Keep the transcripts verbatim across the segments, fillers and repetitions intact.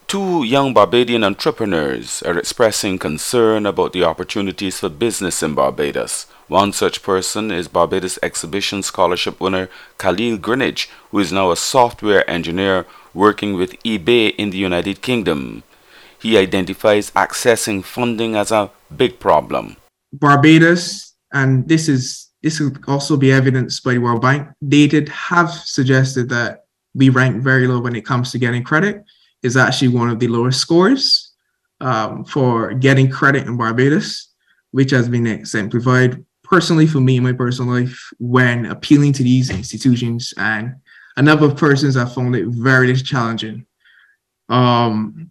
Two young Barbadian entrepreneurs are expressing concern about the opportunities for business in Barbados. One such person is Barbados Exhibition Scholarship winner Khalil Greenidge, who is now a software engineer working with eBay in the United Kingdom. He identifies accessing funding as a big problem. Barbados, and this is this will also be evidenced by the World Bank, they did have suggested that we rank very low when it comes to getting credit. Is actually one of the lowest scores um, for getting credit in Barbados, which has been exemplified personally for me in my personal life when appealing to these institutions, and a number of persons have found it very challenging. Um,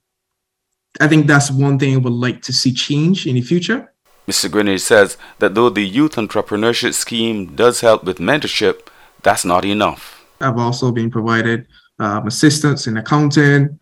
I think that's one thing I would like to see change in the future. Mister Greenidge says that though the Youth Entrepreneurship Scheme does help with mentorship, that's not enough. I've also been provided um, assistance in accounting,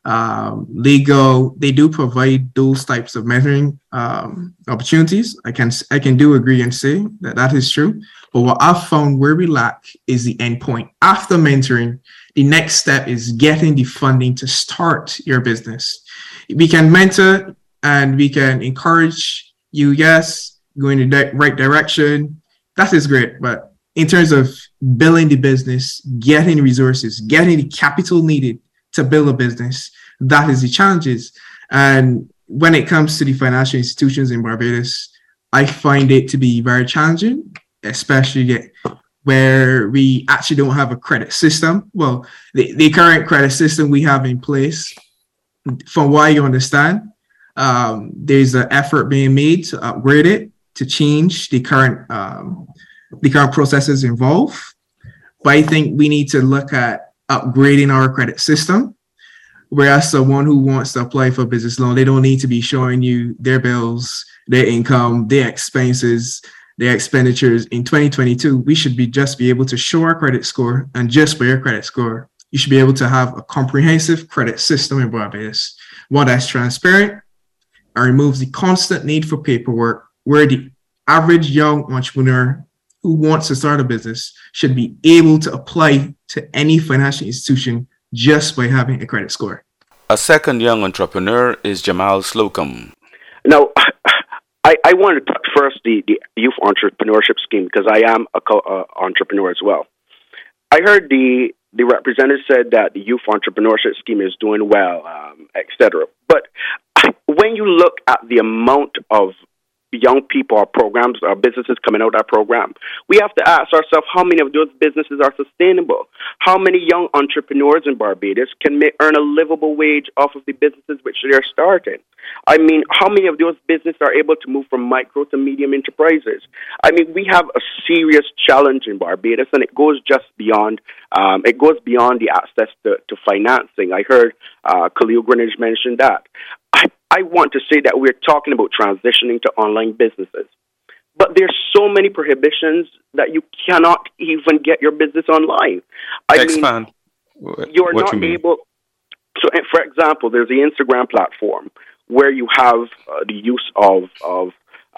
um, legal. They do provide those types of mentoring um, opportunities. I can I can do agree and say that that is true. But what I've found where we lack is the end point. After mentoring, the next step is getting the funding to start your business. We can mentor and we can encourage you, yes, going in the right direction. That is great. But in terms of building the business, getting resources, getting the capital needed to build a business, that is the challenges. And when it comes to the financial institutions in Barbados, I find it to be very challenging, especially where we actually don't have a credit system. Well, the, the current credit system we have in place, from what you understand, um, there's an effort being made to upgrade it, to change the current um, the current processes involved. But I think we need to look at upgrading our credit system, whereas someone who wants to apply for a business loan, they don't need to be showing you their bills, their income, their expenses, their expenditures. In twenty twenty-two, we should be just be able to show our credit score, and just for your credit score, you should be able to have a comprehensive credit system in Barbados, one that's transparent and removes the constant need for paperwork, where the average young entrepreneur who wants to start a business should be able to apply to any financial institution just by having a credit score. A second young entrepreneur is Jamal Slocum. Now, I, I want to touch first the, the Youth Entrepreneurship Scheme, because I am an co- uh, entrepreneur as well. I heard the, the representative said that the Youth Entrepreneurship Scheme is doing well, um, et cetera. But when you look at the amount of young people or programs or businesses coming out of that program, we have to ask ourselves how many of those businesses are sustainable. How many young entrepreneurs in Barbados can make, earn a livable wage off of the businesses which they're starting? I mean, how many of those businesses are able to move from micro to medium enterprises? I mean, we have a serious challenge in Barbados, and it goes just beyond. Um, it goes beyond the access to, to financing. I heard uh, Khalil Greenidge mention that. I, I want to say that we're talking about transitioning to online businesses, but there's so many prohibitions that you cannot even get your business online. I Expand. mean, you're what not you mean? able. So, for example, there's the Instagram platform where you have uh, the use of of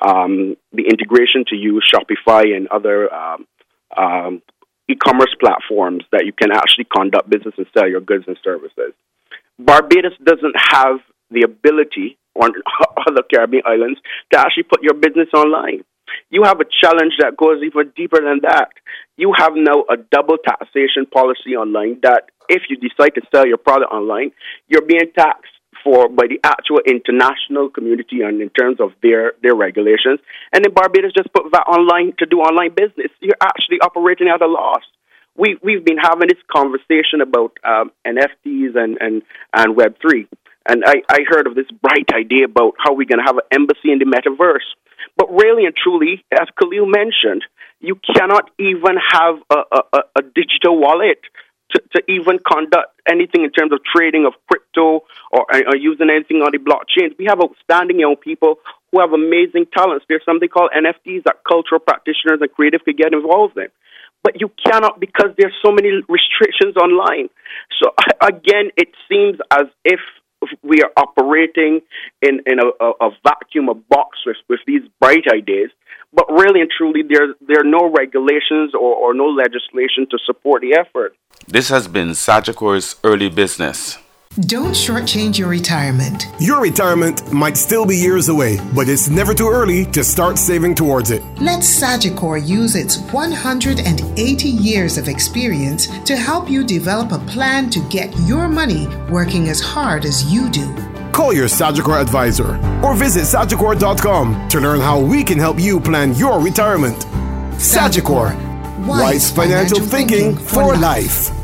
um, the integration to use Shopify and other um, um, e-commerce platforms that you can actually conduct business and sell your goods and services. Barbados doesn't have the ability on other Caribbean islands to actually put your business online. You have a challenge that goes even deeper than that. You have now a double taxation policy online that if you decide to sell your product online, you're being taxed for by the actual international community and in terms of their, their regulations. And then Barbados just put that online to do online business. You're actually operating at a loss. We, we've been having this conversation about um, N F Ts and, and, and Web three. And I, I heard of this bright idea about how we're going to have an embassy in the metaverse. But really and truly, as Khalil mentioned, you cannot even have a, a, a digital wallet to, to even conduct anything in terms of trading of crypto or, or using anything on the blockchain. We have outstanding young people who have amazing talents. There's something called N F Ts that cultural practitioners and creative could get involved in. But you cannot, because there's so many restrictions online. So again, it seems as if we are operating in, in a, a, a vacuum, a box with, with these bright ideas, but really and truly there, there are no regulations or, or no legislation to support the effort. This has been Sagicor's Early Business. Don't shortchange your retirement. Your retirement might still be years away, but it's never too early to start saving towards it. Let Sagicor use its one hundred eighty years of experience to help you develop a plan to get your money working as hard as you do. Call your Sagicor advisor or visit Sagicor dot com to learn how we can help you plan your retirement. Sagicor, wise financial thinking for life.